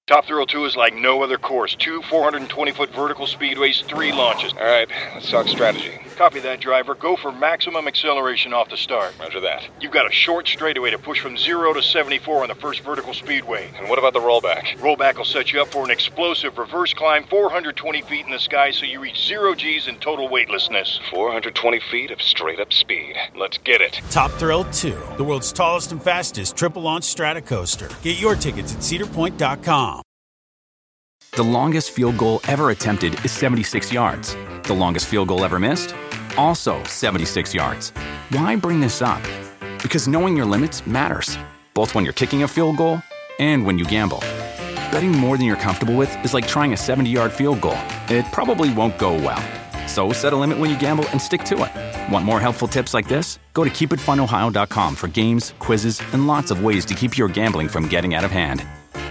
Top Thrill 2 is like no other course. 2 420-foot vertical speedways, 3 launches. All right, let's talk strategy. Copy that, driver. Go for maximum acceleration off the start. Roger that. You've got a short straightaway to push from 0 to 74 on the first vertical speedway. And what about the rollback? Rollback will set you up for an explosive reverse climb 420 feet in the sky so you reach 0 G's in total weightlessness. 420 feet of straight-up speed. Let's get it. Top Thrill 2, the world's tallest and fastest triple-launch strata coaster. Get your tickets at cedarpoint.com. The longest field goal ever attempted is 76 yards. The longest field goal ever missed? Also 76 yards. Why bring this up? Because knowing your limits matters, both when you're kicking a field goal and when you gamble. Betting more than you're comfortable with is like trying a 70-yard field goal. It probably won't go well. So set a limit when you gamble and stick to it. Want more helpful tips like this? Go to keepitfunohio.com for games, quizzes, and lots of ways to keep your gambling from getting out of hand.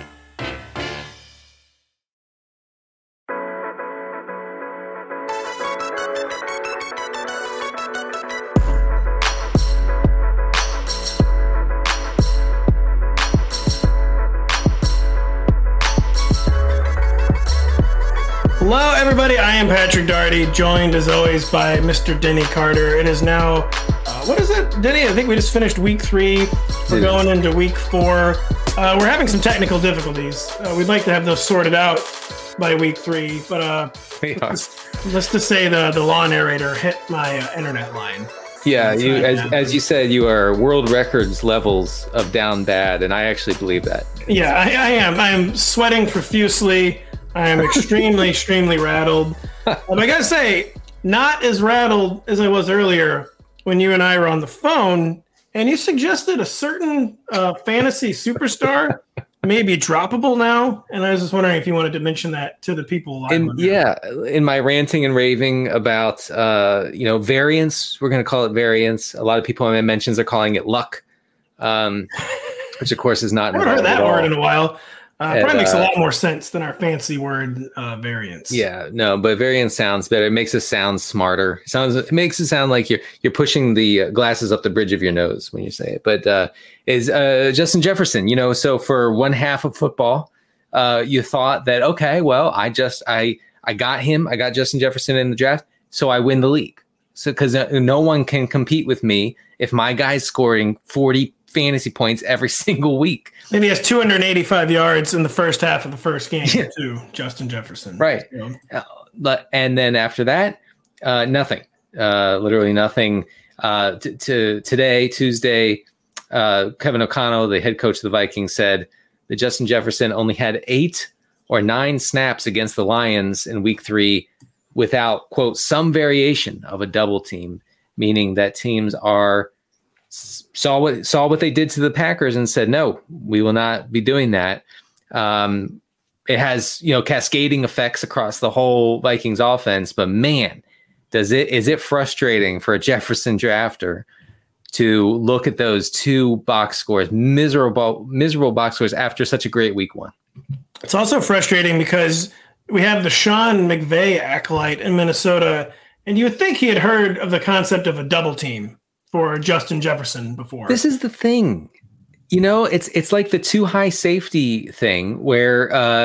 Hello, everybody. I am Patrick Daugherty, joined as always by Mr. Denny Carter. It is now, what is it, Denny? I think we just finished week 3. We're going into week 4. We're having some technical difficulties. We'd like to have those sorted out by week 3, but let's just say the law narrator hit my internet line. Yeah, you as you said, you are world records levels of down bad, and I actually believe that. Yeah, I am. I am sweating profusely. I am extremely, extremely rattled. But I gotta say, not as rattled as I was earlier when you and I were on the phone, and you suggested a certain fantasy superstar may be droppable now, and I was just wondering if you wanted to mention that to the people. In my ranting and raving about variance, we're going to call it variance. A lot of people in my mentions are calling it luck, which of course is not. I haven't heard that word in a while. Probably makes a lot more sense than our fancy word variance. Yeah, no, but variance sounds better. It makes us sound smarter. It makes it sound like you're pushing the glasses up the bridge of your nose when you say it. But is Justin Jefferson? So for one half of football, you thought that okay, well, I got him. I got Justin Jefferson in the draft, so I win the league. So because no one can compete with me if my guy's scoring 40 fantasy points every single week. Maybe he has 285 yards in the first half of the first game too, Justin Jefferson. Right. And then after that, nothing. Literally nothing. Today, Tuesday, Kevin O'Connell, the head coach of the Vikings, said that Justin Jefferson only had 8 or 9 snaps against the Lions in week 3 without, quote, some variation of a double team, meaning that teams saw what they did to the Packers and said, no, we will not be doing that. It has, cascading effects across the whole Vikings offense, but man, is it frustrating for a Jefferson drafter to look at those 2 box scores, miserable box scores after such a great week 1. It's also frustrating because we have the Sean McVay acolyte in Minnesota, and you would think he had heard of the concept of a double team for Justin Jefferson before. This is the thing. It's like the too high safety thing where,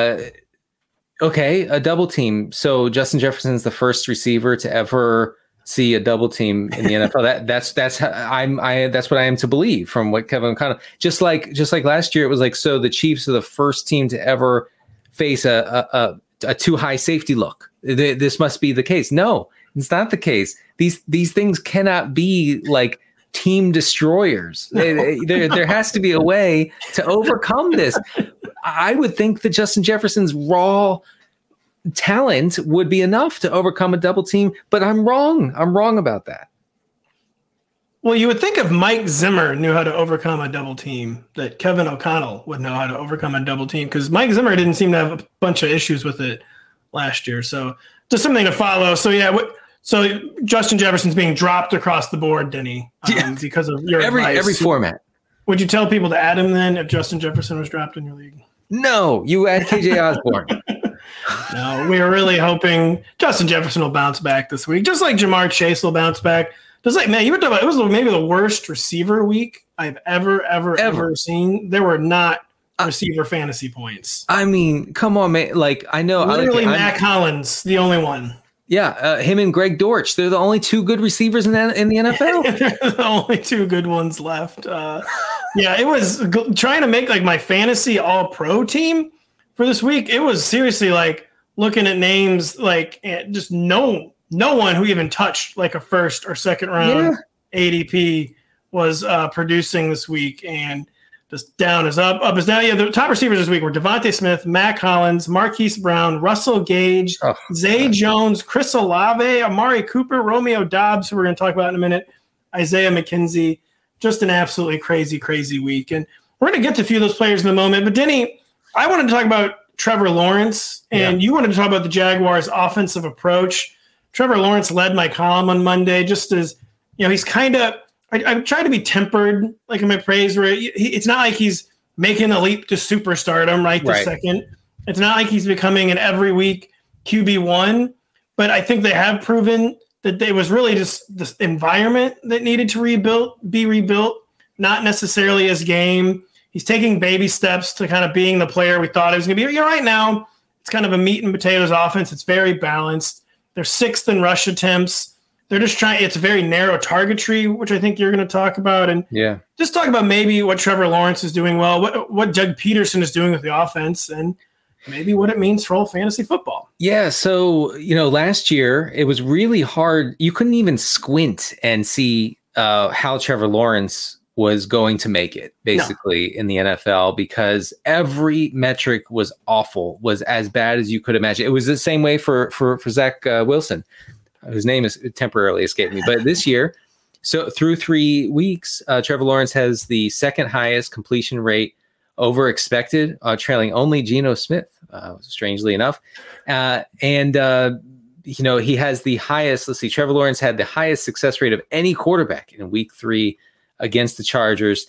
a double team. So Justin Jefferson's the first receiver to ever see a double team in the NFL. That's what I am to believe from what Kevin O'Connell, just like last year, it was like, so the Chiefs are the first team to ever face a too high safety look. This must be the case. No, it's not the case. These things cannot be like team destroyers. There has to be a way to overcome this. I would think that Justin Jefferson's raw talent would be enough to overcome a double team, but I'm wrong. I'm wrong about that. Well, you would think if Mike Zimmer knew how to overcome a double team, that Kevin O'Connell would know how to overcome a double team, because Mike Zimmer didn't seem to have a bunch of issues with it last year. So just something to follow. So yeah, so Justin Jefferson's being dropped across the board, Denny, because of your advice. Every format. Would you tell people to add him then if Justin Jefferson was dropped in your league? No, you add KJ Osborne. No, we are really hoping Justin Jefferson will bounce back this week, just like Jamar Chase will bounce back. Just like, man, you were talking about, it was maybe the worst receiver week I've ever seen. There were not receiver fantasy points. I mean, come on, man. Like, I know. Literally, Mac Hollins, the only one. Yeah, him and Greg Dortch. They're the only two good receivers in the NFL. They're the only two good ones left. Yeah, it was trying to make like my fantasy all-pro team for this week. It was seriously like looking at names like just no one who even touched like a first or second round ADP was producing this week, and just down is up is down. Yeah, the top receivers this week were Devontae Smith, Mac Hollins, Marquise Brown, Russell Gage, Zay Jones, Chris Olave, Amari Cooper, Romeo Doubs, who we're going to talk about in a minute, Isaiah McKenzie. Just an absolutely crazy week. And we're going to get to a few of those players in a moment. But Denny, I wanted to talk about Trevor Lawrence, and you wanted to talk about the Jaguars' offensive approach. Trevor Lawrence led my column on Monday, just as, he's kind of – I try to be tempered, like in my praise, where it's not like he's making a leap to superstardom right this second. It's not like he's becoming an every week QB1, but I think they have proven that it was really just this environment that needed to be rebuilt, not necessarily his game. He's taking baby steps to kind of being the player we thought he was going to be. Right now, it's kind of a meat and potatoes offense. It's very balanced. They're 6th in rush attempts. They're just trying – it's a very narrow targetry, which I think you're going to talk about. And just talk about maybe what Trevor Lawrence is doing well, what Doug Peterson is doing with the offense, and maybe what it means for old fantasy football. Yeah, so, last year it was really hard. You couldn't even squint and see how Trevor Lawrence was going to make it, basically, in the NFL, because every metric was awful, was as bad as you could imagine. It was the same way for Zach Wilson, whose name is temporarily escaped me. But this year, so through 3 weeks, Trevor Lawrence has the second highest completion rate over expected, trailing only Geno Smith, strangely enough. And he has the highest, Trevor Lawrence had the highest success rate of any quarterback in week 3 against the Chargers.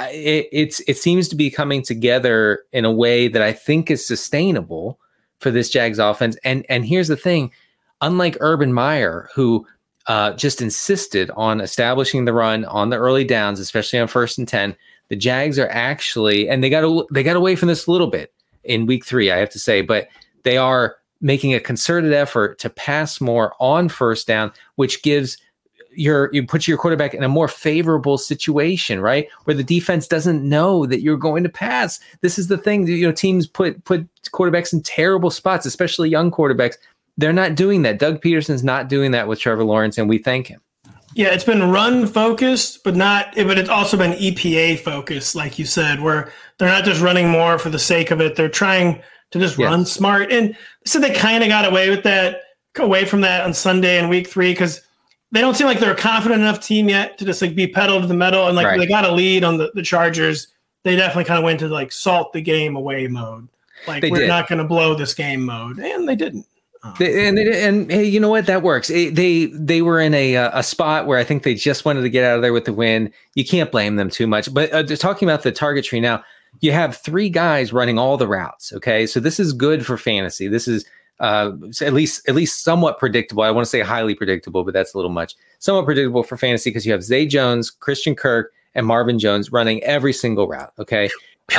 It seems to be coming together in a way that I think is sustainable for this Jags offense. And here's the thing, unlike Urban Meyer, who just insisted on establishing the run on the early downs, especially on 1st and 10, the Jags are actually, and they got away from this a little bit in week 3, I have to say, but they are making a concerted effort to pass more on 1st down, which gives you put your quarterback in a more favorable situation, right? Where the defense doesn't know that you're going to pass. This is the thing, teams put quarterbacks in terrible spots, especially young quarterbacks. They're not doing that. Doug Peterson's not doing that with Trevor Lawrence, and we thank him. Yeah, it's been run focused, but it's also been EPA focused, like you said, where they're not just running more for the sake of it. They're trying to just run smart. And so they kind of got away from that on Sunday in week 3, because they don't seem like they're a confident enough team yet to just like be pedal to the metal. And they got a lead on the Chargers. They definitely kind of went to like salt the game away mode. Like we're not going to blow this game mode. And they didn't. And hey, you know what? That works. They were in a spot where I think they just wanted to get out of there with the win. You can't blame them too much. But just talking about the target tree now, you have 3 guys running all the routes. Okay, so this is good for fantasy. This is at least somewhat predictable. I want to say highly predictable, but that's a little much. Somewhat predictable for fantasy because you have Zay Jones, Christian Kirk, and Marvin Jones running every single route. Okay.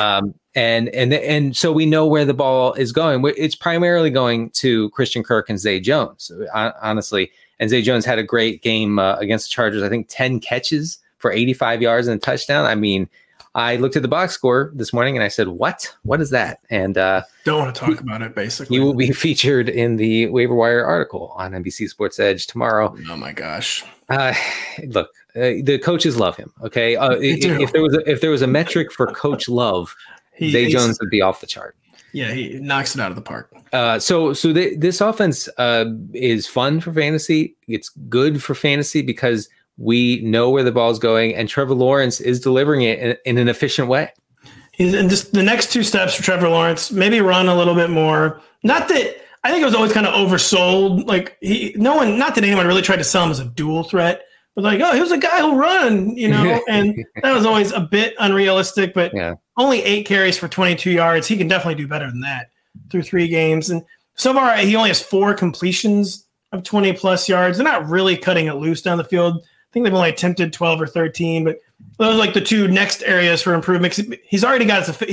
And so we know where the ball is going. It's primarily going to Christian Kirk and Zay Jones, honestly. And Zay Jones had a great game against the Chargers. I think 10 catches for 85 yards and a touchdown. I mean, I looked at the box score this morning and I said, "What? What is that?" And don't want to talk about it. Basically, he will be featured in the waiver wire article on NBC Sports Edge tomorrow. Oh my gosh! Look, the coaches love him. Okay, if there was a metric for coach love, Zay Jones would be off the chart. Yeah, he knocks it out of the park. This offense is fun for fantasy. It's good for fantasy because we know where the ball's going, and Trevor Lawrence is delivering it in an efficient way. And just the next 2 steps for Trevor Lawrence, maybe run a little bit more. Not that I think it was always kind of oversold. Like not that anyone really tried to sell him as a dual threat, but like, oh, he was a guy who'll run, and that was always a bit unrealistic. But only 8 carries for 22 yards. He can definitely do better than that through 3 games. And so far, he only has 4 completions of 20 plus yards. They're not really cutting it loose down the field. I think they've only attempted 12 or 13, but those are like the 2 next areas for improvement. He's already got the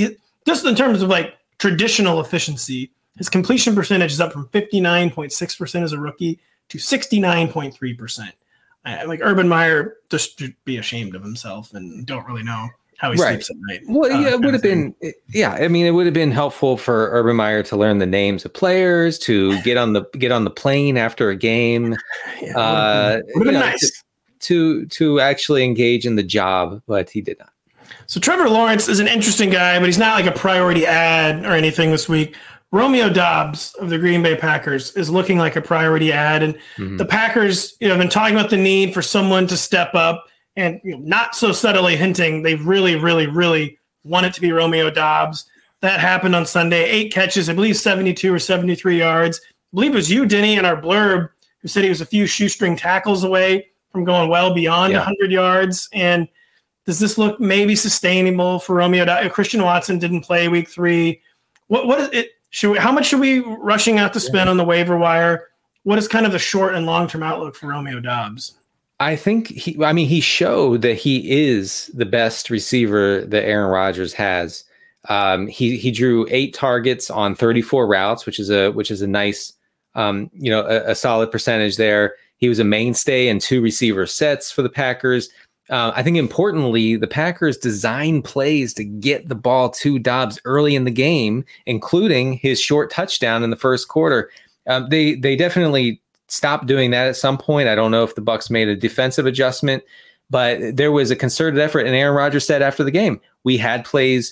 just in terms of like traditional efficiency, his completion percentage is up from 59.6% as a rookie to 69.3%. Like Urban Meyer just should be ashamed of himself and don't really know how he sleeps at night. Well, yeah, it would have been. Yeah, I mean, it would have been helpful for Urban Meyer to learn the names of players, to get on the plane after a game. Yeah, would have been nice to actually engage in the job, but he did not. So Trevor Lawrence is an interesting guy, but he's not like a priority ad or anything this week. Romeo Doubs of the Green Bay Packers is looking like a priority ad, and the Packers, have been talking about the need for someone to step up, and not so subtly hinting they really, really, really want it to be Romeo Doubs. That happened on Sunday. 8 catches, I believe 72 or 73 yards. I believe it was you, Denny, in our blurb who said he was a few shoestring tackles away from going well beyond 100 yards. And does this look maybe sustainable for Romeo Doubs? Christian Watson didn't play week 3. What is it? How much should we rushing out to spend on the waiver wire? What is kind of the short and long-term outlook for Romeo Doubs? I think he showed that he is the best receiver that Aaron Rodgers has. He drew 8 targets on 34 routes, which is a nice, a solid percentage there. He was a mainstay in 2 receiver sets for the Packers. I think importantly, the Packers designed plays to get the ball to Doubs early in the game, including his short touchdown in the first quarter. They definitely stopped doing that at some point. I don't know if the Bucs made a defensive adjustment, but there was a concerted effort. And Aaron Rodgers said after the game, we had plays,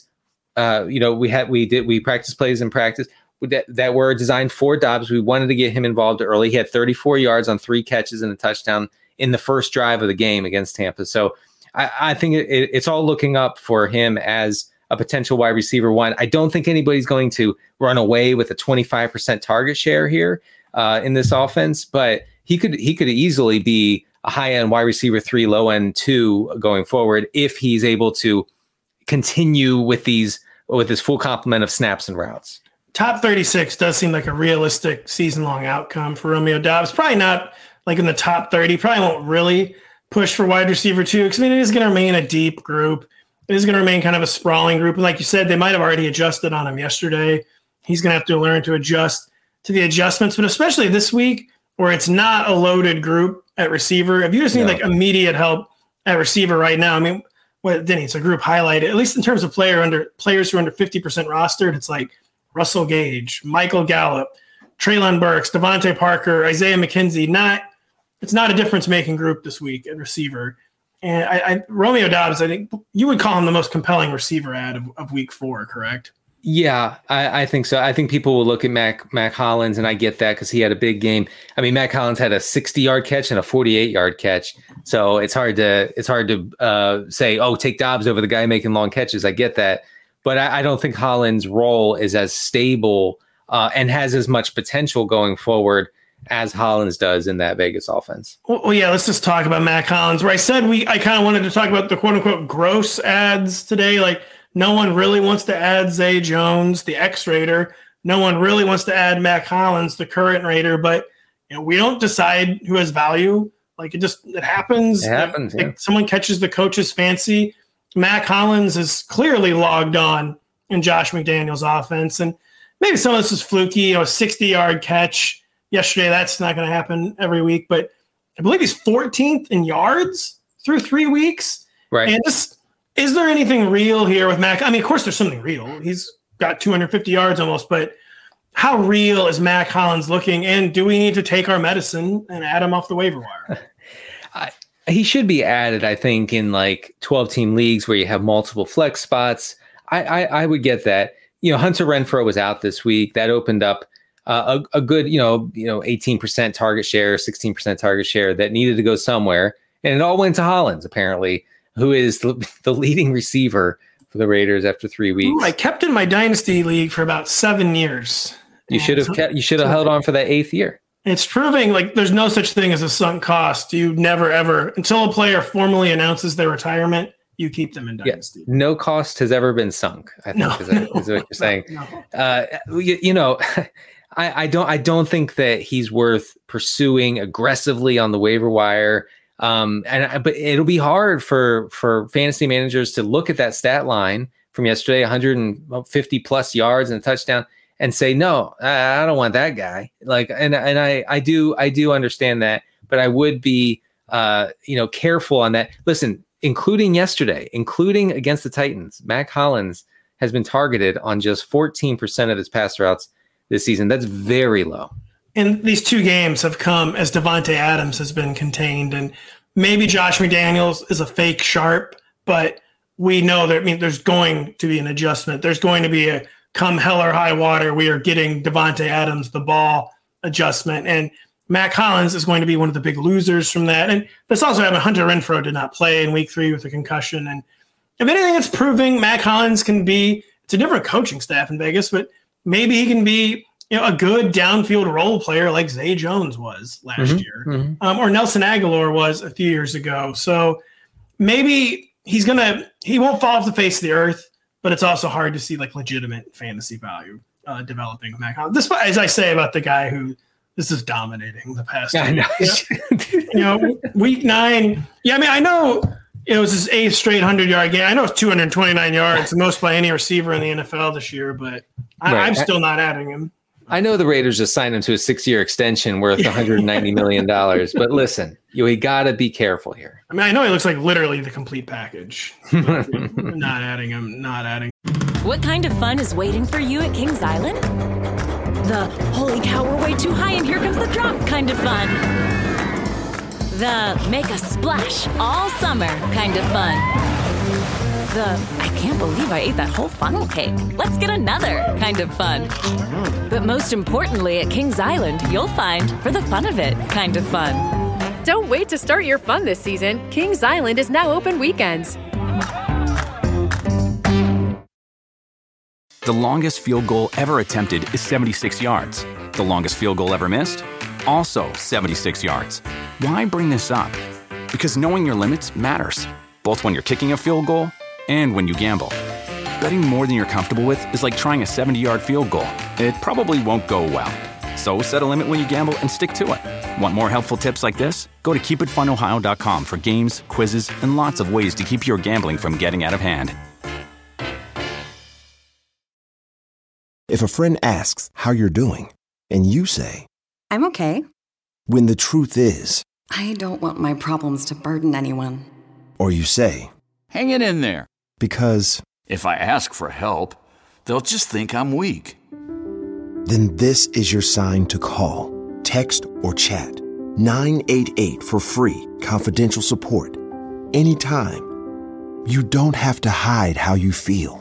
we practiced plays in practice that were designed for Doubs. We wanted to get him involved early. He had 34 yards on 3 catches and a touchdown in the first drive of the game against Tampa. So I think it's all looking up for him as a potential wide receiver 1. I don't think anybody's going to run away with a 25% target share here in this offense, but he could easily be a high-end wide receiver 3, low-end 2 going forward if he's able to continue with this full complement of snaps and routes. Top 36 does seem like a realistic season-long outcome for Romeo Doubs. Probably not like in the top 30, probably won't really push for wide receiver 2. Because, it is going to remain a deep group. It is going to remain kind of a sprawling group. And like you said, they might have already adjusted on him yesterday. He's going to have to learn to adjust to the adjustments, but especially this week where it's not a loaded group at receiver. If you just need like immediate help at receiver right now, Denny, it's a group highlighted, at least in terms of players who are under 50% rostered. It's like Russell Gage, Michael Gallup, Treylon Burks, Devontae Parker, Isaiah McKenzie. It's not a difference-making group this week at receiver. And Romeo Doubs, I think you would call him the most compelling receiver ad of week 4, correct? Yeah, I think so. I think people will look at Mac Hollins, and I get that because he had a big game. Mac Hollins had a 60-yard catch and a 48-yard catch, so it's hard to say, take Doubs over the guy making long catches. I get that, but I don't think Hollins' role is as stable and has as much potential going forward as Hollins does in that Vegas offense. Well, yeah, let's just talk about Mac Hollins. Where I said I kind of wanted to talk about the quote-unquote gross ads today. Like, no one really wants to add Zay Jones, the ex-Raider. No one really wants to add Mac Hollins, the current Raider. But we don't decide who has value. Like, it happens. It happens. Like, someone catches the coach's fancy. Mac Hollins is clearly logged on in Josh McDaniels' offense. And maybe some of this is fluky, a 60-yard catch yesterday. That's not going to happen every week. But I believe he's 14th in yards through 3 weeks. Right. And is there anything real here with Mac? Of course there's something real. He's got 250 yards almost, but how real is Mac Hollins looking? And do we need to take our medicine and add him off the waiver wire? He should be added, I think, in like 12-team leagues where you have multiple flex spots. I would get that. Hunter Renfrow was out this week. That opened up a good, 18% target share, 16% target share that needed to go somewhere. And it all went to Hollins, apparently, who is the leading receiver for the Raiders after 3 weeks. Ooh, I kept in my dynasty league for about 7 years. You should have held on for that 8th year. It's proving like there's no such thing as a sunk cost. You never ever, until a player formally announces their retirement, you keep them in dynasty. Yeah, no cost has ever been sunk, I think is what you're saying. No. I don't think that he's worth pursuing aggressively on the waiver wire. But it'll be hard for fantasy managers to look at that stat line from yesterday, 150 plus yards and a touchdown, and say, no, I don't want that guy. Like, and I do understand that, but I would be, careful on that. Listen, including yesterday, including against the Titans, Mac Hollins has been targeted on just 14% of his pass routes this season. That's very low. And these two games have come as Davante Adams has been contained, and maybe Josh McDaniels is a fake sharp, but we know that, there's going to be an adjustment. There's going to be a come hell or high water, we are getting Davante Adams the ball adjustment. And Mac Hollins is going to be one of the big losers from that. And this also happened. Hunter Renfrow did not play in week 3 with a concussion. And if anything, it's proving Mac Hollins can be, it's a different coaching staff in Vegas, but maybe he can be a good downfield role player like Zay Jones was last year, or Nelson Aguilar was a few years ago. So maybe he won't fall off the face of the earth, but it's also hard to see like legitimate fantasy value developing with Mac Hollins. Despite, as I say about the guy who this is dominating the past. Week 9. Yeah, I know it was his 8th straight 100-yard game. I know it's 229 yards, the most by any receiver in the NFL this year, but I'm still not adding him. I know the Raiders just signed him to a 6-year extension worth $190 million, but listen, we got to be careful here. I know he looks like literally the complete package. Not adding him, not adding. What kind of fun is waiting for you at Kings Island? The holy cow, we're way too high and here comes the drop kind of fun. The make a splash all summer kind of fun. The I can't believe I ate that whole funnel cake. Let's get another kind of fun. But most importantly, at Kings Island, you'll find for the fun of it kind of fun. Don't wait to start your fun this season. Kings Island is now open weekends. The longest field goal ever attempted is 76 yards. The longest field goal ever missed? Also 76 yards. Why bring this up? Because knowing your limits matters, both when you're kicking a field goal and when you gamble. Betting more than you're comfortable with is like trying a 70-yard field goal. It probably won't go well. So set a limit when you gamble and stick to it. Want more helpful tips like this? Go to keepitfunohio.com for games, quizzes, and lots of ways to keep your gambling from getting out of hand. If a friend asks how you're doing, and you say, I'm okay. When the truth is, I don't want my problems to burden anyone. Or you say, hang it in there. Because if I ask for help, they'll just think I'm weak. Then this is your sign to call, text, or chat 988 for free, confidential support. Anytime. You don't have to hide how you feel.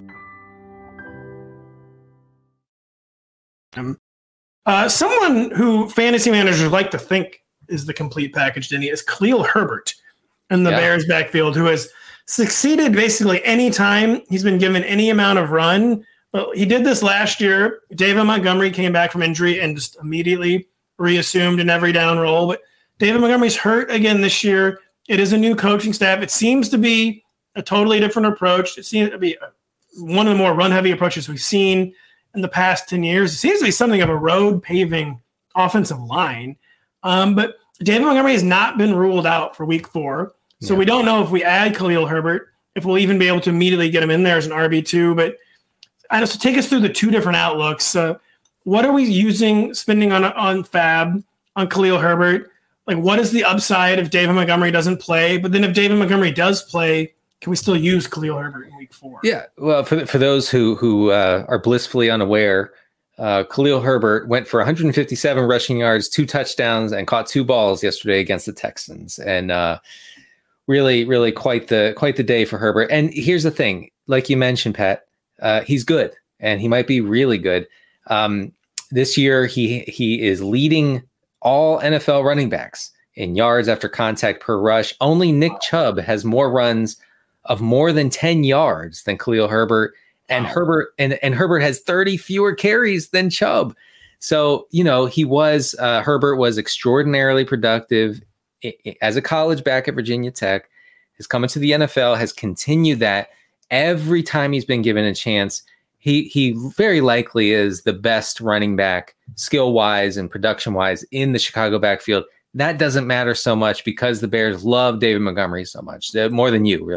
Someone who fantasy managers like to think is the complete package, Denny, is Khalil Herbert in the Bears backfield, who has succeeded basically any time he's been given any amount of run. Well, he did this last year. David Montgomery came back from injury and just immediately reassumed an every down role. But David Montgomery's hurt again this year. It is a new coaching staff. It seems to be a totally different approach. It seems to be one of the more run-heavy approaches we've seen in the past 10 years. It seems to be something of a road paving offensive line. But David Montgomery has not been ruled out for week 4. So we don't know if we add Khalil Herbert, if we'll even be able to immediately get him in there as an RB2. But so take us through the two different outlooks. What are we spending on Fab, on Khalil Herbert? Like, what is the upside if David Montgomery doesn't play? But then if David Montgomery does play, can we still use Khalil Herbert in week 4? Yeah, well, for those who are blissfully unaware, Khalil Herbert went for 157 rushing yards, 2 touchdowns, and caught 2 balls yesterday against the Texans. And really, really quite the day for Herbert. And here's the thing, like you mentioned, Pat, he's good, and he might be really good. This year, he is leading all NFL running backs in yards after contact per rush. Only Nick Chubb has more runs of more than 10 yards than Khalil Herbert, and Herbert has 30 fewer carries than Chubb. So, Herbert was extraordinarily productive as a college back at Virginia Tech, has come into the NFL, has continued that every time he's been given a chance. He very likely is the best running back skill-wise and production-wise in the Chicago backfield. That doesn't matter so much because the Bears love David Montgomery so much, more than you, really.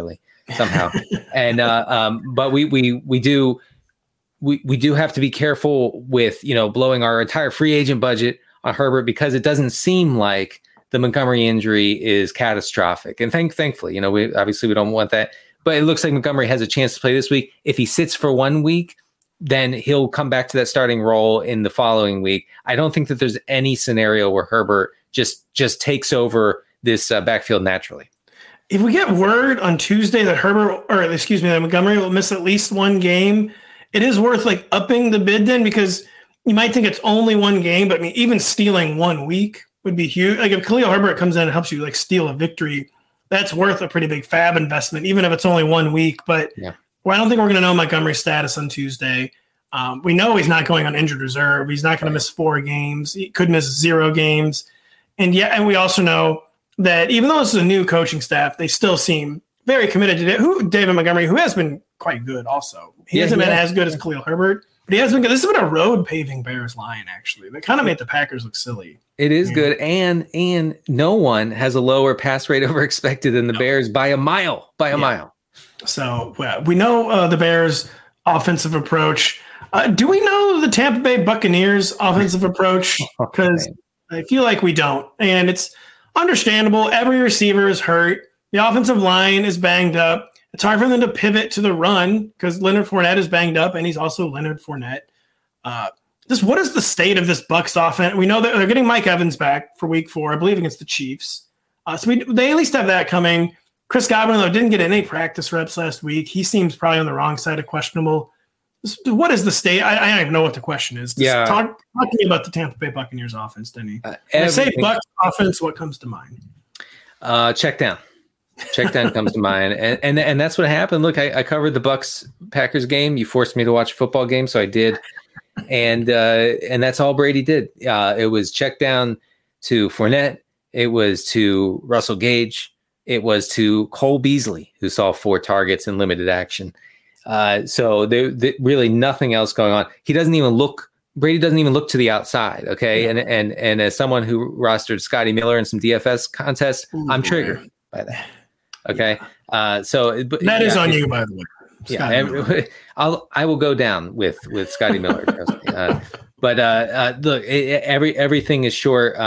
somehow. And but we do have to be careful with, blowing our entire free agent budget on Herbert, because it doesn't seem like the Montgomery injury is catastrophic. And thankfully, we don't want that, but it looks like Montgomery has a chance to play this week. If he sits for 1 week, then he'll come back to that starting role in the following week. I don't think that there's any scenario where Herbert just takes over this backfield naturally. If we get word on Tuesday that that Montgomery will miss at least one game, it is worth upping the bid then, because you might think it's only one game, but even stealing 1 week would be huge. If Khalil Herbert comes in and helps you steal a victory, that's worth a pretty big fab investment, even if it's only 1 week. But I don't think we're going to know Montgomery's status on Tuesday. We know he's not going on injured reserve. He's not going to miss 4 games. He could miss 0 games. And we also know that even though this is a new coaching staff, they still seem very committed to David Montgomery, who has been quite good also. He hasn't been as good as Khalil Herbert, but he has been good. This has been a road paving Bears line, actually. That kind of made the Packers look silly. It is good, and no one has a lower pass rate over expected than the Bears by a mile. So we know the Bears' offensive approach. Do we know the Tampa Bay Buccaneers' offensive approach? Because I feel like we don't, and it's understandable. Every receiver is hurt. The offensive line is banged up. It's hard for them to pivot to the run because Leonard Fournette is banged up, and he's also Leonard Fournette. What is the state of this Bucs offense? We know that they're getting Mike Evans back for week 4, I believe, against the Chiefs. So they at least have that coming. Chris Godwin, though, didn't get any practice reps last week. He seems probably on the wrong side of questionable. What is the state? I don't even know what the question is. Talk to me about the Tampa Bay Buccaneers offense, Denny. When I say Bucs offense, what comes to mind? Check down. Check down comes to mind. And that's what happened. Look, I covered the Bucs-Packers game. You forced me to watch a football game, so I did. And that's all Brady did. It was check down to Fournette. It was to Russell Gage. It was to Cole Beasley, who saw 4 targets in limited action. So there really nothing else going on. Brady doesn't even look to the outside. Okay. And as someone who rostered Scotty Miller in some DFS contests, I'm triggered by that. Okay. That is on you, by the way. I will go down with Scotty Miller. Look, everything is short.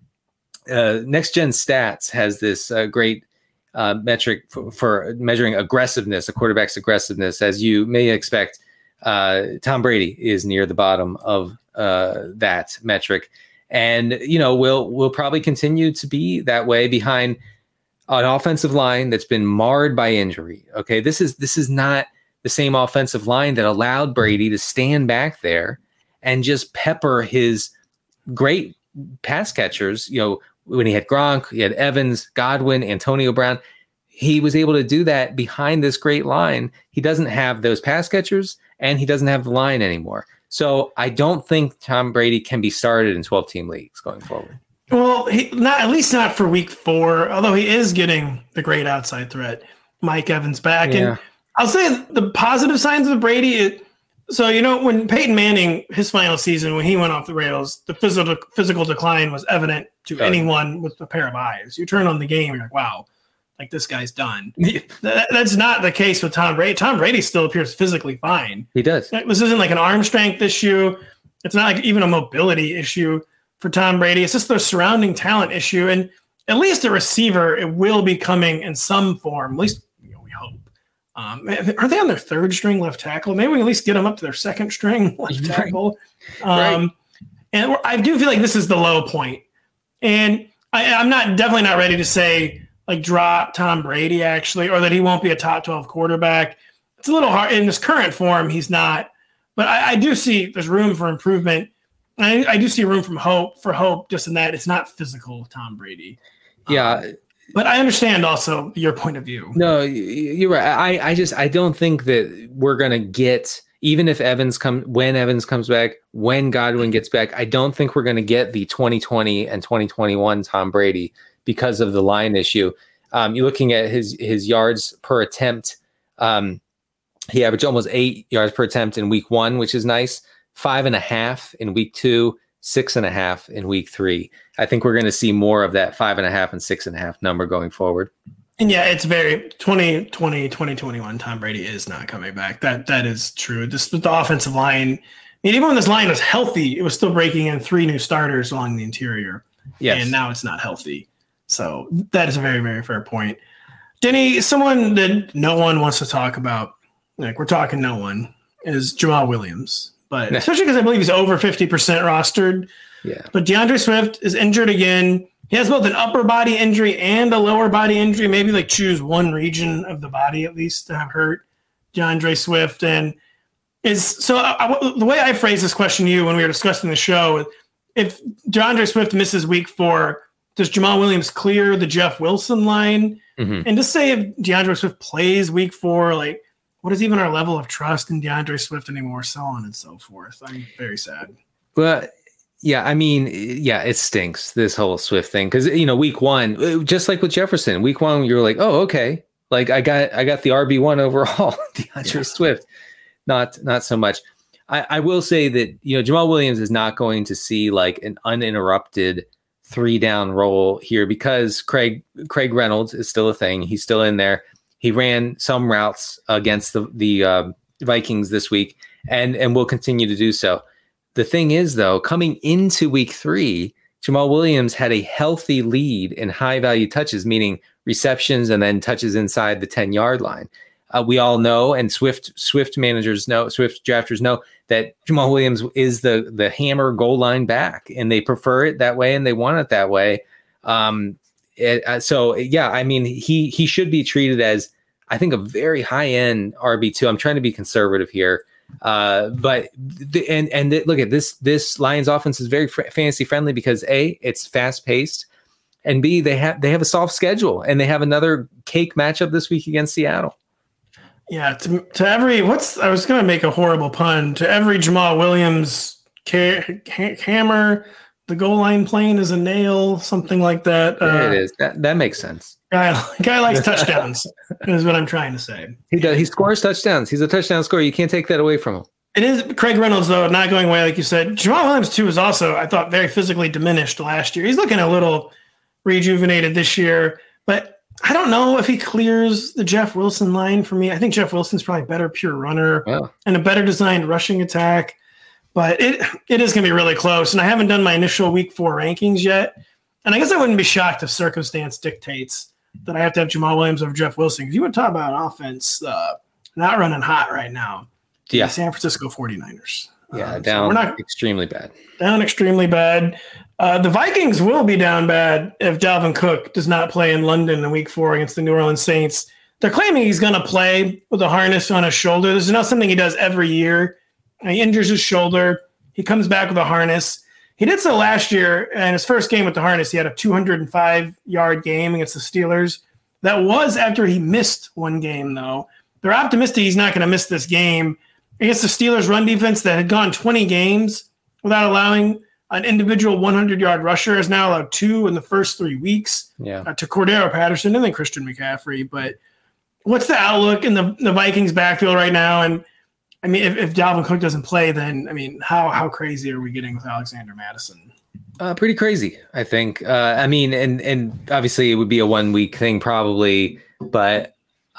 Next Gen Stats has this great metric for measuring aggressiveness, a quarterback's aggressiveness. As you may expect, Tom Brady is near the bottom of that metric, and will probably continue to be that way behind an offensive line that's been marred by injury. Okay, this is not the same offensive line that allowed Brady to stand back there and just pepper his great pass catchers. When he had Gronk, he had Evans, Godwin, Antonio Brown. He was able to do that behind this great line. He doesn't have those pass catchers, and he doesn't have the line anymore. So I don't think Tom Brady can be started in 12-team leagues going forward. Well, at least not for week 4, although he is getting the great outside threat, Mike Evans back. Yeah. And I'll say the positive signs of Brady. When Peyton Manning, his final season, when he went off the rails, the physical decline was evident to anyone with a pair of eyes. You turn on the game, you're like, wow, this guy's done. That's not the case with Tom Brady. Tom Brady still appears physically fine. He does. This isn't like an arm strength issue. It's not like even a mobility issue for Tom Brady. It's just the surrounding talent issue. And at least a receiver, it will be coming in some form. At least we hope. Are they on their 3rd string left tackle? Maybe we can at least get them up to their 2nd string left tackle. Right. And I do feel like this is the low point. And I'm definitely not ready to say drop Tom Brady actually, or that he won't be a top 12 quarterback. It's a little hard in this current form. He's not, but I do see there's room for improvement. I do see room for hope just in that it's not physical Tom Brady. Yeah. But I understand also your point of view. No, you're right. I don't think that we're going to get, even if when Evans comes back, when Godwin gets back, I don't think we're going to get the 2020 and 2021 Tom Brady because of the line issue. You're looking at his yards per attempt. He averaged almost 8 yards per attempt in week 1, which is nice. 5.5 in week 2, 6.5 in week 3. I think we're going to see more of that 5.5 and 6.5 number going forward. And yeah, it's very 2020, 2021. Tom Brady is not coming back. That is true. Just with the offensive line, I mean, even when this line was healthy, it was still breaking in 3 new starters along the interior. Yes. And now it's not healthy. So that is a very, very fair point. Denny, someone that no one wants to talk about, like we're talking no one, is Jamal Williams. But especially because I believe he's over 50% rostered. Yeah. But DeAndre Swift is injured again. He has both an upper body injury and a lower body injury. Maybe like choose one region of the body at least to have hurt DeAndre Swift. And the way I phrased this question to you when we were discussing the show, if DeAndre Swift misses week 4, does Jamal Williams clear the Jeff Wilson line? Mm-hmm. And just say if DeAndre Swift plays week 4, like what is even our level of trust in DeAndre Swift anymore, so on and so forth. I'm very sad. Well, yeah, I mean, yeah, it stinks, this whole Swift thing. Because, week 1, just like with Jefferson, week 1, you're like, oh, okay. Like I got the RB1 overall, DeAndre Swift. Not so much. I will say that, Jamal Williams is not going to see like an uninterrupted 3-down roll here because Craig Reynolds is still a thing. He's still in there. He ran some routes against the Vikings this week and will continue to do so. The thing is, though, coming into week 3, Jamal Williams had a healthy lead in high value touches, meaning receptions and then touches inside the 10-yard line. We all know, and Swift managers know, Swift drafters know that Jamal Williams is the hammer goal line back, and they prefer it that way and they want it that way. So yeah, I mean, he should be treated as, I think, a very high end RB2. I'm trying to be conservative here, but look at this Lions offense is very fantasy friendly because A, it's fast paced, and B, they have a soft schedule and they have another cake matchup this week against Seattle. Yeah, to every I was going to make a horrible pun. To every Jamal Williams hammer, the goal line plane is a nail, something like that. It is. That makes sense. Guy likes touchdowns, is what I'm trying to say. He does. He scores touchdowns. He's a touchdown scorer. You can't take that away from him. It is Craig Reynolds, though, not going away, like you said. Jamal Williams, too, is also, I thought, very physically diminished last year. He's looking a little rejuvenated this year, but I don't know if he clears the Jeff Wilson line for me. I think Jeff Wilson's probably a better pure runner and a better designed rushing attack. But it is going to be really close. And I haven't done my initial week 4 rankings yet. And I guess I wouldn't be shocked if circumstance dictates that I have to have Jamal Williams over Jeff Wilson. Because you would talk about an offense not running hot right now. Yeah. The San Francisco 49ers. Yeah, down extremely bad. Down extremely bad. The Vikings will be down bad if Dalvin Cook does not play in London in week 4 against the New Orleans Saints. They're claiming he's going to play with a harness on his shoulder. This is not something he does every year. He injures his shoulder. He comes back with a harness. He did so last year, and his first game with the harness, he had a 205-yard game against the Steelers. That was after he missed one game, though. They're optimistic he's not going to miss this game against the Steelers' run defense that had gone 20 games without allowing an individual 100-yard rusher, has now allowed 2 in the first 3 weeks to Cordero Patterson and then Christian McCaffrey. But what's the outlook in the Vikings backfield right now? And I mean, if Dalvin Cook doesn't play, then, I mean, how crazy are we getting with Alexander Mattison? Pretty crazy, I think. I mean, and obviously it would be a 1-week thing probably, but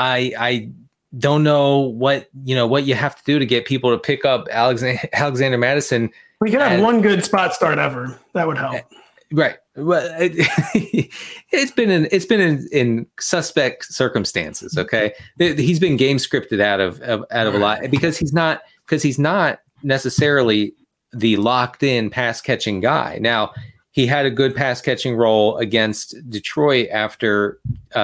I don't know what you have to do to get people to pick up Alexander Mattison. We could have one good spot start ever. That would help. Right. Well, it's been in suspect circumstances. Okay, he's been game scripted out of a lot because he's not necessarily the locked in pass catching guy. Now he had a good pass catching role against Detroit after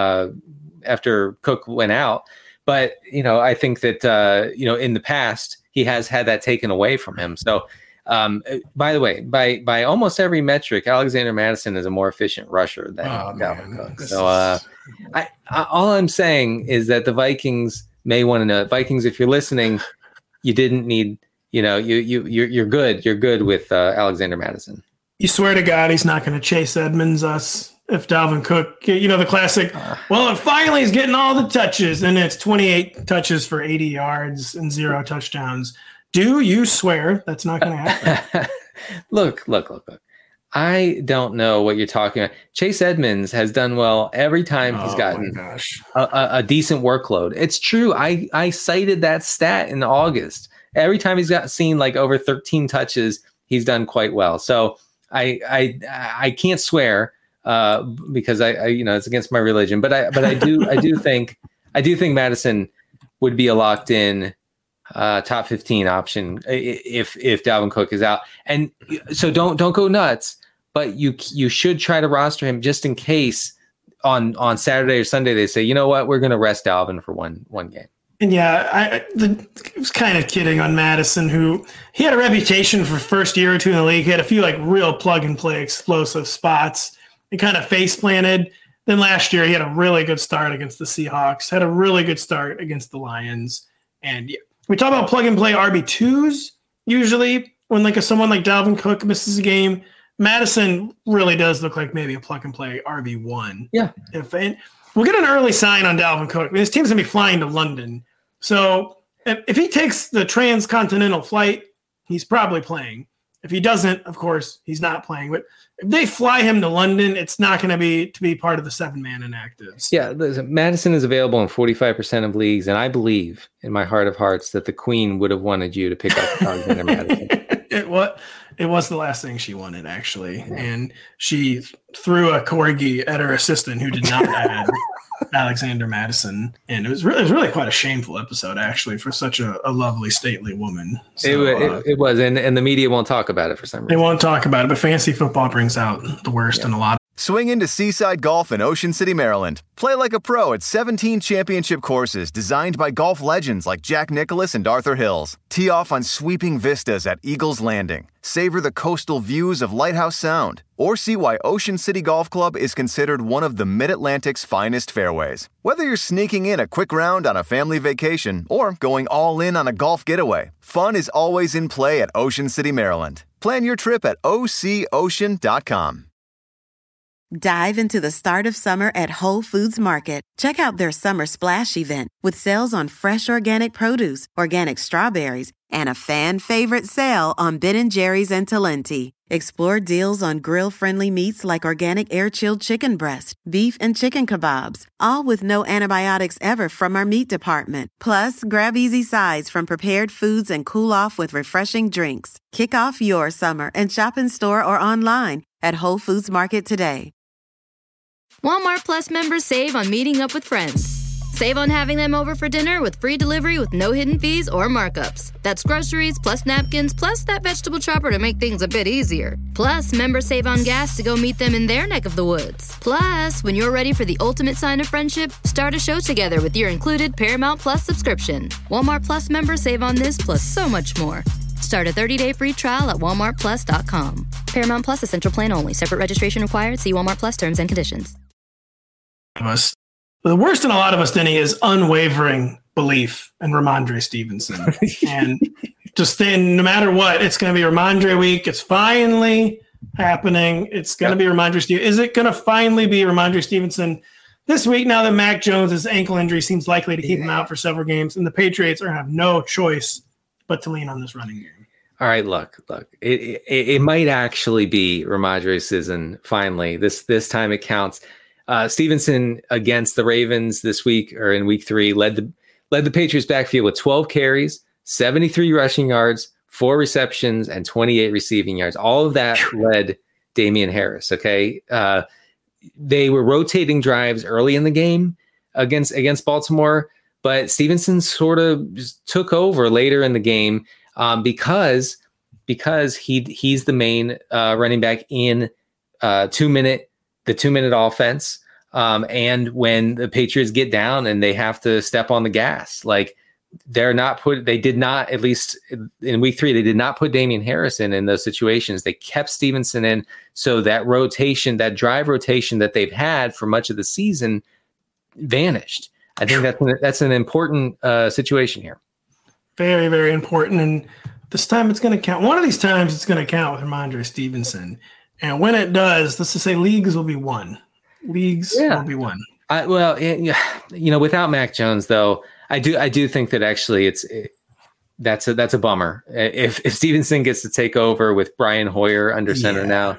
Cook went out, but I think that in the past he has had that taken away from him. So. By the way, by almost every metric, Alexander Mattison is a more efficient rusher than Dalvin Cook. So all I'm saying is that the Vikings may want to know. Vikings, if you're listening, you didn't need, you're good. You're good with Alexander Mattison. You swear to God he's not going to Chase Edmonds us if Dalvin Cook, the classic, well, finally he's getting all the touches, and it's 28 touches for 80 yards and 0 touchdowns. Do you swear that's not going to happen? Look. I don't know what you're talking about. Chase Edmonds has done well every time he's gotten a decent workload. It's true. I cited that stat in August. Every time he's seen like over 13 touches, he's done quite well. So I can't swear because I it's against my religion. But I do think Madison would be a locked in top 15 option if Dalvin Cook is out. And so don't go nuts. But you should try to roster him just in case on Saturday or Sunday they say, you know what, we're going to rest Dalvin for one game. And yeah, I was kind of kidding on Madison, who he had a reputation for first year or two in the league. He had a few like real plug and play explosive spots. He kind of face planted. Then last year he had a really good start against the Seahawks. Had a really good start against the Lions. And we talk about plug and play RB2s usually when like someone like Dalvin Cook misses a game. Madison really does look like maybe a plug-and-play RB1. Yeah. We'll get an early sign on Dalvin Cook. I mean, his team's going to be flying to London. So if he takes the transcontinental flight, he's probably playing. If he doesn't, of course, he's not playing. But if they fly him to London, it's not going to be part of the 7-man inactives. Yeah, listen, Madison is available in 45% of leagues, and I believe in my heart of hearts that the Queen would have wanted you to pick up Alexander Madison. It was the last thing she wanted, actually. And she threw a corgi at her assistant who did not add Alexander Madison. And it was really quite a shameful episode, actually, for such a lovely, stately woman. So, it was, and the media won't talk about it for some reason. They won't talk about it, but fantasy football brings out the worst in a lot. Swing into Seaside Golf in Ocean City, Maryland. Play like a pro at 17 championship courses designed by golf legends like Jack Nicklaus and Arthur Hills. Tee off on sweeping vistas at Eagles Landing. Savor the coastal views of Lighthouse Sound. Or see why Ocean City Golf Club is considered one of the Mid-Atlantic's finest fairways. Whether you're sneaking in a quick round on a family vacation or going all in on a golf getaway, fun is always in play at Ocean City, Maryland. Plan your trip at OCOcean.com. Dive into the start of summer at Whole Foods Market. Check out their Summer Splash event with sales on fresh organic produce, organic strawberries, and a fan-favorite sale on Ben & Jerry's and Talenti. Explore deals on grill-friendly meats like organic air-chilled chicken breast, beef and chicken kebabs, all with no antibiotics ever from our meat department. Plus, grab easy sides from prepared foods and cool off with refreshing drinks. Kick off your summer and shop in store or online at Whole Foods Market today. Walmart Plus members save on meeting up with friends. Save on having them over for dinner with free delivery with no hidden fees or markups. That's groceries, plus napkins, plus that vegetable chopper to make things a bit easier. Plus, members save on gas to go meet them in their neck of the woods. Plus, when you're ready for the ultimate sign of friendship, start a show together with your included Paramount Plus subscription. Walmart Plus members save on this plus so much more. Start a 30-day free trial at walmartplus.com. Paramount Plus Essential Plan only. Separate registration required. See Walmart Plus terms and conditions. The worst in a lot of us, Denny, is unwavering belief in Ramondre Stevenson. And just then, no matter what, it's going to be Ramondre week. It's finally happening. It's going to be Ramondre Stevenson. Is it going to finally be Ramondre Stevenson this week now that Mac Jones' ankle injury seems likely to keep him out for several games, and the Patriots are going to have no choice but to lean on this running game? All right, look. It might actually be Ramondre season finally. This time it counts. Stevenson against the Ravens this week, or in week 3, led the Patriots backfield with 12 carries, 73 rushing yards, 4 receptions, and 28 receiving yards. All of that led Damian Harris. Okay. They were rotating drives early in the game against Baltimore, but Stevenson sort of took over later in the game because he's the main running back in the 2-minute offense. And when the Patriots get down and they have to step on the gas, like they did not, at least in week 3, they did not put Damian Harris in those situations. They kept Stevenson in. So that rotation, that drive rotation that they've had for much of the season vanished. I think that's an important situation here. Very, very important. And this time it's going to count. One of these times it's going to count with Ramondre Stevenson. And when it does, let's just say leagues will be won. Will be won. Without Mac Jones, though, I do think that actually that's a bummer. If Stevenson gets to take over with Brian Hoyer under center now,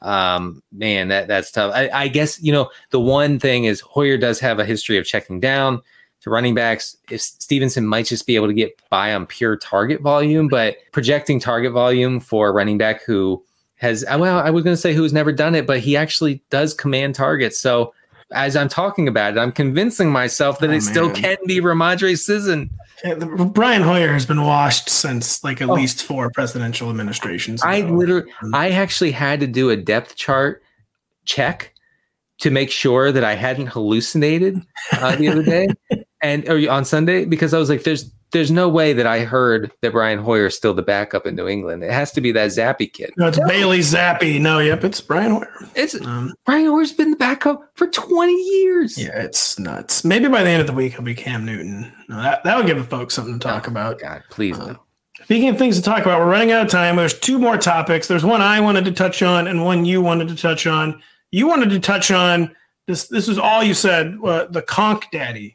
Man, that's tough. I guess, the one thing is Hoyer does have a history of checking down to running backs. If Stevenson might just be able to get by on pure target volume, but projecting target volume for a running back who has, I was going to say who's never done it, but he actually does command targets. So as I'm talking about it, I'm convincing myself that it still can be Ramondre Sisson. Yeah, Brian Hoyer has been washed since at least 4 presidential administrations ago. I actually had to do a depth chart check to make sure that I hadn't hallucinated the other day or on Sunday, because I was like, there's no way that I heard that Brian Hoyer is still the backup in New England. It has to be that Zappi kid. No, it's Bailey Zappi. No, it's Brian Hoyer. Brian Hoyer's been the backup for 20 years. Yeah, it's nuts. Maybe by the end of the week, he'll be Cam Newton. No, that would give the folks something to talk about. God, please no. Speaking of things to talk about, we're running out of time. There's 2 more topics. There's one I wanted to touch on and one you wanted to touch on. You wanted to touch on this. This is all you said. The Conk Daddy.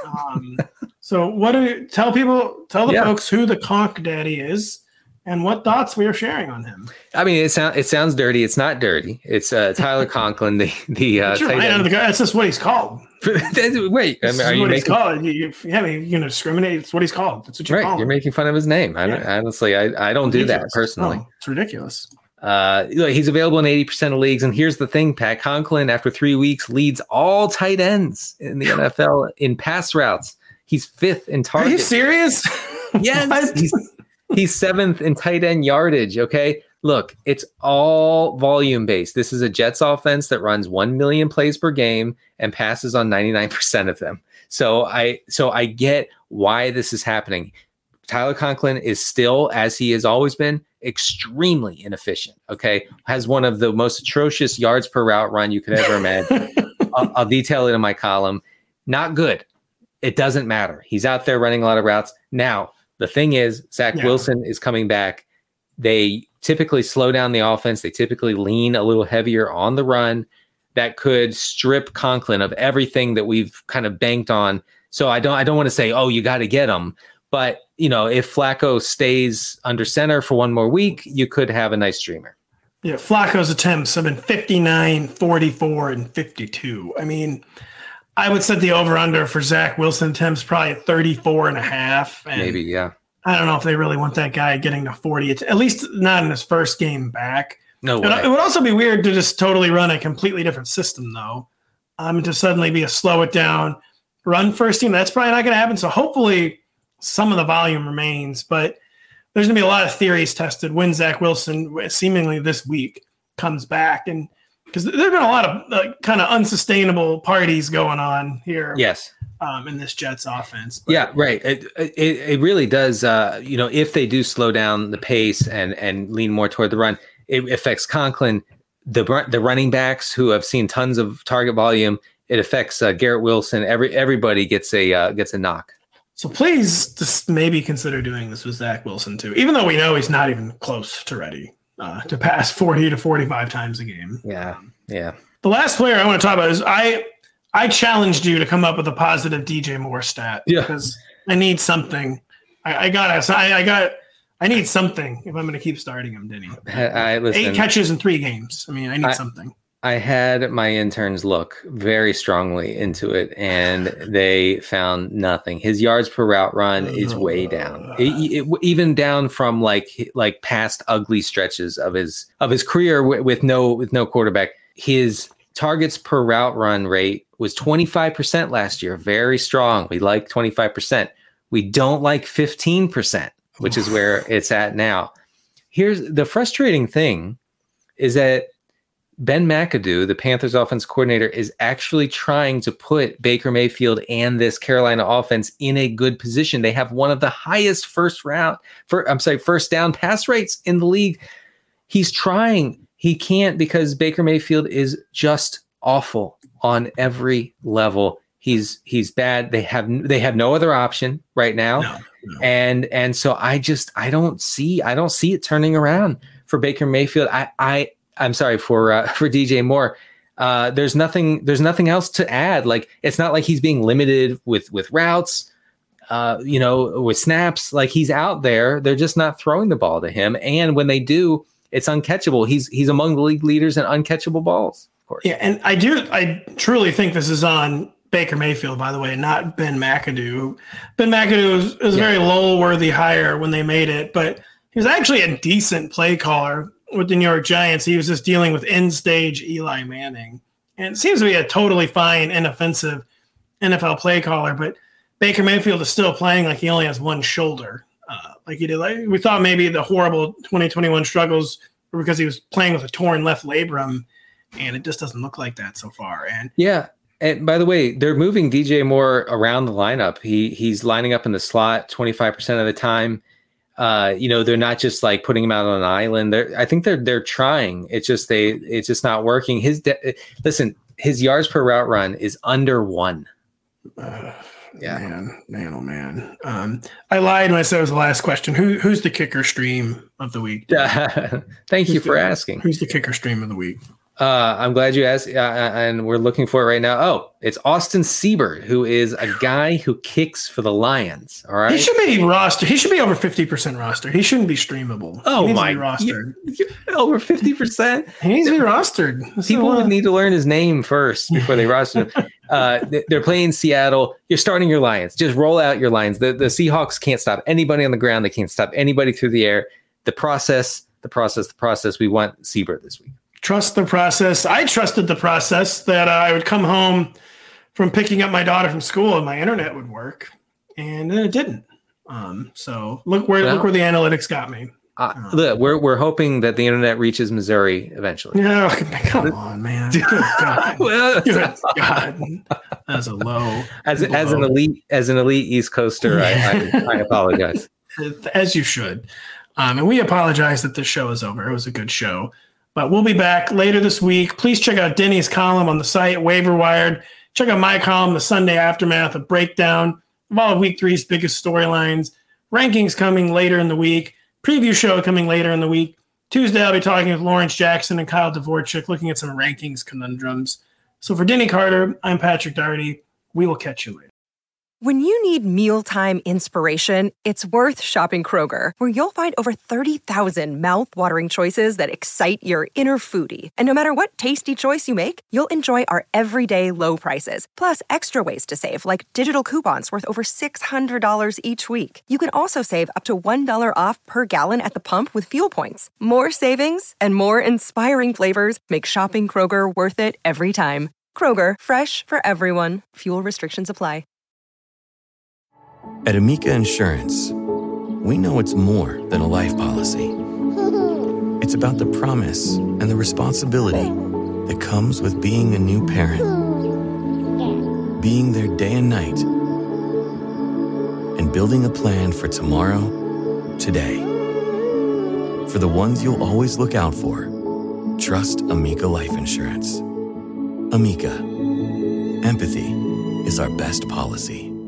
So what do you tell the folks who the Conk Daddy is and what thoughts we are sharing on him? I mean, it sounds dirty. It's not dirty. It's Tyler Conklin, the that's just what he's called. Wait, are you making? Called. You're going to discriminate. It's what he's called. That's what you're calling. You're making fun of his name. Honestly, I don't do that personally. No, it's ridiculous. He's available in 80% of leagues. And here's the thing, Pat Conklin, after 3 weeks, leads all tight ends in the NFL in pass routes. He's 5th in target. Are you serious? Yes. He's 7th in tight end yardage. Okay. Look, it's all volume based. This is a Jets offense that runs 1 million plays per game and passes on 99% of them. So I get why this is happening. Tyler Conklin is still, as he has always been, extremely inefficient. Okay. Has one of the most atrocious yards per route run you could ever imagine. I'll detail it in my column. Not good. It doesn't matter. He's out there running a lot of routes. Now, the thing is, Zach Wilson is coming back. They typically slow down the offense. They typically lean a little heavier on the run. That could strip Conklin of everything that we've kind of banked on. So I don't want to say, oh, you got to get him. But, if Flacco stays under center for 1 more week, you could have a nice streamer. Yeah, Flacco's attempts have been 59, 44, and 52. I mean, I would set the over-under for Zach Wilson attempts probably at 34.5. Maybe, yeah. I don't know if they really want that guy getting to 40. At least not in his first game back. No way. It would also be weird to just totally run a completely different system, though. To suddenly be a slow it down, run first team. That's probably not going to happen. So hopefully some of the volume remains. But there's going to be a lot of theories tested when Zach Wilson, seemingly this week, comes back. And because there have been a lot of kind of unsustainable parties going on here. Yes. In this Jets offense. But. Yeah, right. It really does. If they do slow down the pace and lean more toward the run, it affects Conklin, the running backs who have seen tons of target volume. It affects Garrett Wilson. Everybody gets a knock. So please just maybe consider doing this with Zach Wilson too, even though we know he's not even close to ready to pass 40 to 45 times a game. Yeah. The last player I want to talk about is I challenged you to come up with a positive DJ Moore stat because I need something. I need something if I'm going to keep starting him, Denny. 8 catches in 3 games. I mean, I need something. I had my interns look very strongly into it, and they found nothing. His yards per route run is way down, even down from like past ugly stretches of his career with no quarterback. His targets per route run rate was 25% last year. Very strong. We like 25%. We don't like 15%, which is where it's at now. Here's the frustrating thing is that Ben McAdoo, the Panthers offense coordinator, is actually trying to put Baker Mayfield and this Carolina offense in a good position. They have one of the highest first down pass rates in the league. He's trying. He can't because Baker Mayfield is just awful on every level. He's bad. They have no other option right now. No. And so I don't see it turning around for Baker Mayfield. I'm sorry for DJ Moore. There's nothing else to add. Like, it's not like he's being limited with routes, with snaps. Like, he's out there. They're just not throwing the ball to him. And when they do, it's uncatchable. He's among the league leaders in uncatchable balls, of course. Yeah, and I truly think this is on Baker Mayfield, by the way, not Ben McAdoo. Ben McAdoo was a very lull-worthy hire when they made it, but he was actually a decent play caller with the New York Giants. He was just dealing with end-stage Eli Manning. And it seems to be a totally fine, inoffensive NFL play caller, but Baker Mayfield is still playing like he only has one shoulder. Like he did. Like we thought maybe the horrible 2021 struggles were because he was playing with a torn left labrum, and it just doesn't look like that so far. And yeah. And by the way, they're moving DJ Moore around the lineup. He's lining up in the slot 25% of the time. They're not just like putting him out on an island. I think they're trying. It's just not working. Listen, his yards per route run is under 1. Man. I lied when I said it was the last question. Who's the kicker stream of the week? Thank you for asking. Who's the kicker stream of the week? I'm glad you asked, and we're looking for it right now. Oh, it's Austin Siebert, who is a guy who kicks for the Lions. All right, he should be rostered. He should be over 50% rostered. He shouldn't be streamable. Oh he my, rostered over 50%. He needs to be rostered. People would need to learn his name first before they roster him. They're playing Seattle. You're starting your Lions. Just roll out your Lions. The Seahawks can't stop anybody on the ground. They can't stop anybody through the air. The process. We want Siebert this week. Trust the process. I trusted the process that I would come home from picking up my daughter from school and my internet would work, and then it didn't. So look where the analytics got me. Look, we're hoping that the internet reaches Missouri eventually. No, come on, man. Good God. Good God. That's a low. As an elite East Coaster, I apologize. As you should. And we apologize that this show is over. It was a good show. But we'll be back later this week. Please check out Denny's column on the site, Waiver Wired. Check out my column, The Sunday Aftermath, a breakdown of all of Week 3's biggest storylines. Rankings coming later in the week. Preview show coming later in the week. Tuesday, I'll be talking with Lawrence Jackson and Kyle Dvorchak, looking at some rankings conundrums. So for Denny Carter, I'm Patrick Daugherty. We will catch you later. When you need mealtime inspiration, it's worth shopping Kroger, where you'll find over 30,000 mouth-watering choices that excite your inner foodie. And no matter what tasty choice you make, you'll enjoy our everyday low prices, plus extra ways to save, like digital coupons worth over $600 each week. You can also save up to $1 off per gallon at the pump with fuel points. More savings and more inspiring flavors make shopping Kroger worth it every time. Kroger, fresh for everyone. Fuel restrictions apply. At Amica Insurance, we know it's more than a life policy. It's about the promise and the responsibility that comes with being a new parent. Being there day and night. And building a plan for tomorrow, today. For the ones you'll always look out for, trust Amica Life Insurance. Amica. Empathy is our best policy.